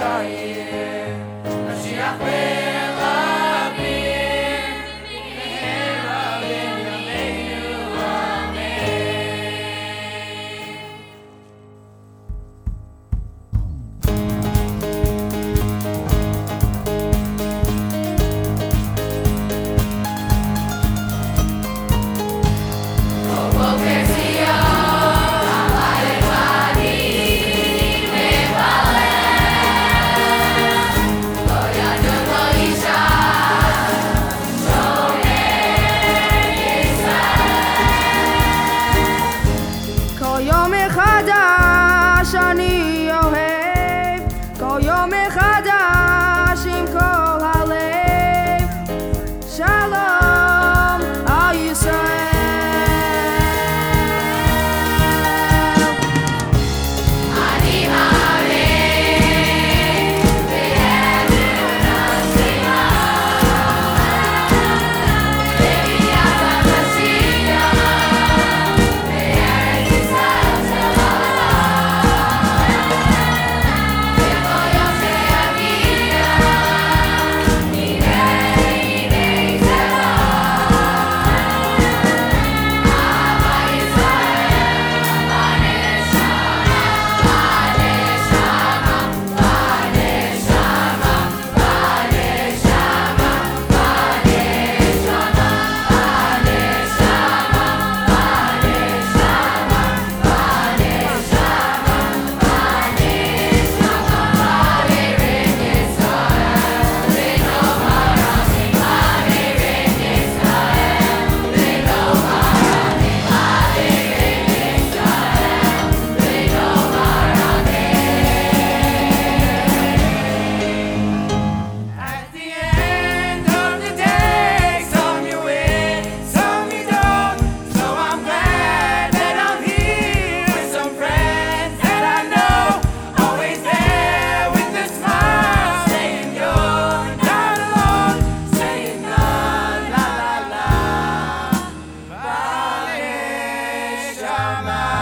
אני אוהב כל יום מחדש עם כל הלב. שלום על ישראל. אני מאמין באמונה שלמה בביאת המשיח בארץ ישראל שלנו. בכל יום שיגיע נראה הנה זרע אהבה ישראל At the end of the day, some you win, some you don't. So I'm glad that I'm here with some friends that I know, always there with a smile, saying you're not alone, saying la la la la. B'nai Shama.